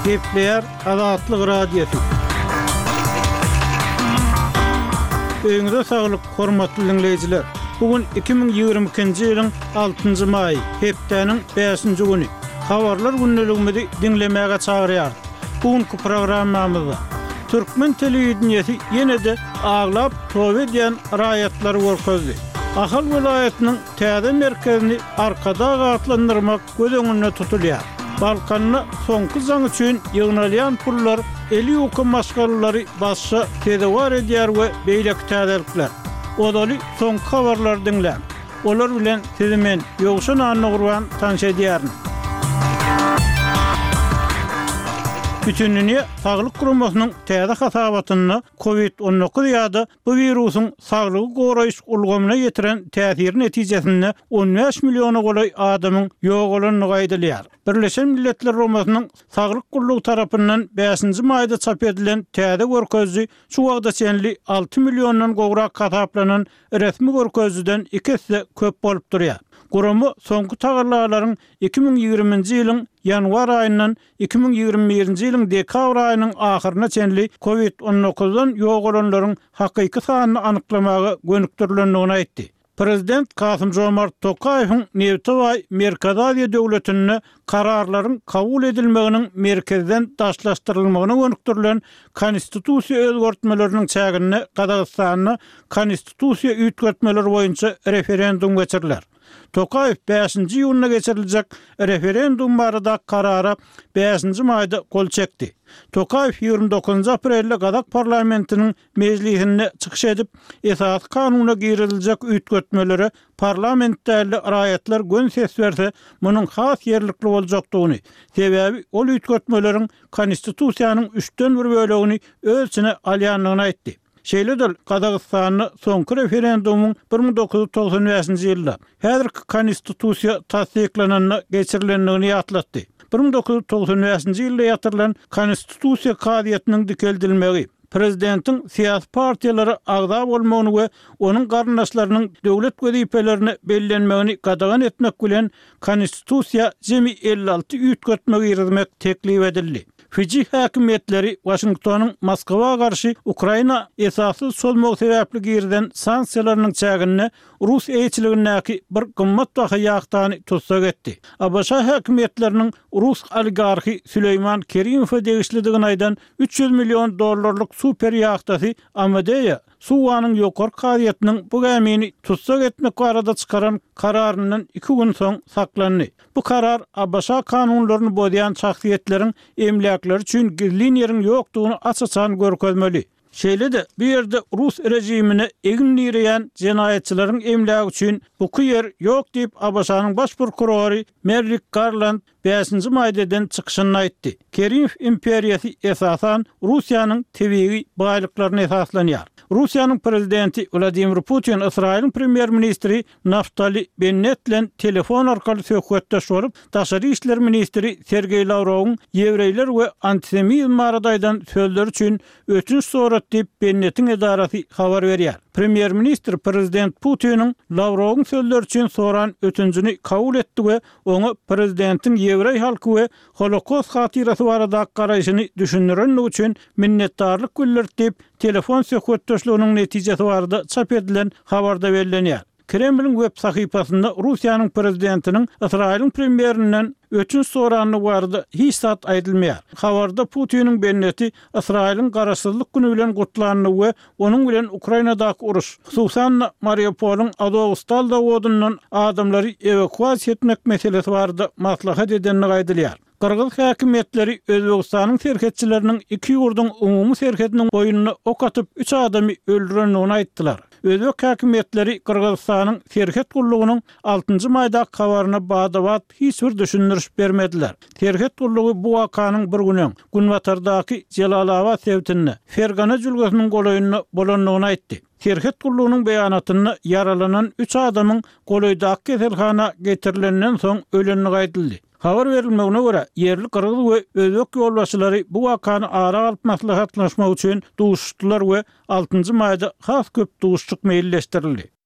Gepler Azatlyk Radiosu. Öňüňizde saglyk, hormatly dinleýijiler. Bugün 2022-nji ýylyň 6-njy maý, hepdeniň 5-nji güni. Habarlar günneligimizi dinlemäge çagyrýar. Bugünkü programmamyzda türkmen telewizionyasy ýene-de aglap töwe diýen raýatlar görkezdi. Ahal vilayatynyň täze merkezini arkada gatlandyrmak göz öňünde tutulýar. Balkanna soňky zaň üçin ýygnalýan pullar eli ýoky maşgalary başça tedawar edýär we beýleki täzelikler. Odaly soňky habarlar dinlän. Olar bilen sizimen ýogşan anygurwan tanış edýärin. Bütünlüğüne Sağlık Kurumasynyň täze hasabatyny COVID-19 ýa-da bu wirusyň saglygy goraýyş ulgamyna ýetiren täsiri netijesinde 15 milyona golay adamyň ýok bolanyny gaýdylýar. Birleşen Milletler Romasynyň Saglyk Gurulugy tarapyndan 5-nji maýda çap edilen täze görkezdi şu wagda çenli 6 milyondan gowrak hasaplanan resmi görkezden 2 hisse köp bolup durýar. Gurumy soňky tagarlalaryň 2020-nji ýylyň ýanwar aýyndan 2021-nji ýylyň dekabr aýynyň ahyryna çenli COVID-19-dan ýok bolanlaryň hakyky sanyny anyklamagy gönükdirilendigini aýtdy. Prezident Kasym-Jomart Tokaýewiň Newtowy Merkez Aziýa döwletine kararlaryň kabul edilmeginiň merkezden daşlaşdyrylmagyna gönükdirilen konstitusiýa özgertmeleriniň çägine Gazagystanyň konstitusiýa ütgetmeleri boýunça referendum geçirilýär. Tokaýew 5-nji ýylyna geçiriljek referendum barada karara 5-nji maýda gol çekdi. Tokaýew 29 aprelde Gazak parlamentiniň mejlisine çykyş edip, esas kanunyna giriljek ütgetmeleri parlamentdäki raýatlar gön ses berse, munyň has ýerlikli boljakdygyny, sebäbi ol ütgetmeleriň konstitusiýanyň 3-den 1 bölegini öz içine alýanlygyny aýtdy. Şeýledil Gazagystanyň soňky referendumuň 1995-nji ýylda häzirki konstitusiýa tasdiklananyny geçirilendigini ýatlatdy. 1995-nji ýylda ýatyrylan konstitusiýa kadiýetiniň dikeldilmegi, prezidentin siyasi partiýalary agda bolmagyny we onuň garyndaşlarynyň döwlet gözipelerini bellenmegini gadagan etmek bilen konstitusiýa jemi 56 ütgetme girizmek teklip edildi. Fiji häkimetleri Washingtonyň Moskwa garşy Ukraina esasy solmog sebäpli girden sanksiýalarynyň çägine Rus eýçiligindäki bir gymmat baha ýagtany tutsak etdi. ABC häkimetleriniň Rus oligarhi Süleyman Kerimow degişlidigini aýdan $300 milyon super ýagtasy Amadeya suwanyň ýokary kadiýetiniň bu gemini tutsak etmek barada çykaran kararyndan 2 gün soň saklandy. Bu karar ABC kanunlaryny bozaýan şahsiýetleriň emlakları üçin gizli ýeriň ýokdugyny açyçan görkezmeli. Şeýle-de bir ýerde Rus rejimine eginliýän jenaýetçileriň emlagi üçin bu ýer ýok diýip ABC-nyň baş prokurory Merrick Garland 5-nji maýdadan çykyşyny aýtdy. Kerimow imperiýasy esasan Russiýanyň tebigi baýlyklaryna esaslanýar. Russiýanyň prezidenti Vladimir Putin Israýlyň premier ministri Naftali Bennett bilen telefon arkaly söhbetdeş bolup, Daşary işler ministri Sergey Lavrowyň ýewreýler we antisemizm baradaýdan sözleri üçin ötünç sorat diýip Bennettiň edarasy habar berýär. Premier ministr prezident Putiniň Lavrowyň sözleri üçin soran ötünçini kabul etdi we oňa prezidentiň ýewreý halky we Holokost hatyrasy barada garaýşyny düşündirenligi üçin minnetdarlyk bildirip telefon söhbetdeşliginiň netijesi barada çap edilen habarda bellenýär. Kremlin web sahypasynda Russiýanyň prezidentiniň Israýlyň premierinden ötünç soranyny barada hiç zat aýdylmaýar. Habarda Putiniň Bennetti Israýlyň garaşsyzlyk güni bilen gutlanyny we onuň bilen Ukrainadaky uruş, hususan Mariupolyň Azovstal dawodundan adamlary evakuasiýa etmek meselesi barada maslahat edenini gaýdylýar. Qırgız häkimetleri Özbegistanyň serhetçileriniň 2 ýurduň umumy serhetiniň boýunyna ok atyp 3 adamy öldürenligini aýtdylar. Özbek häkimetleri Qırgızstanyň serhet gurulugynyň 6-njy maýda kabaryna badabat hiç bir düşündiriş bermediler. Serhet gurulugy bu wakanyň bir günen Günbatardaky Jelalabad sewtinde Fergana jülgesiniň golaýyny bolanlygyny aýtdy. Serhet gurulugynyň beýanatyny yaralanan 3 adamyň golaýdaky keselhana getirilenenden soň ölenligi aýdyldy. Habar verilmegine göre yerli Qırgız we Özbek ýolbaşçylary bu wakany ara alyp maslahatlaşmak üçin duşdular we 6-njy maýda has köp duşçuk meýilleşdirildi.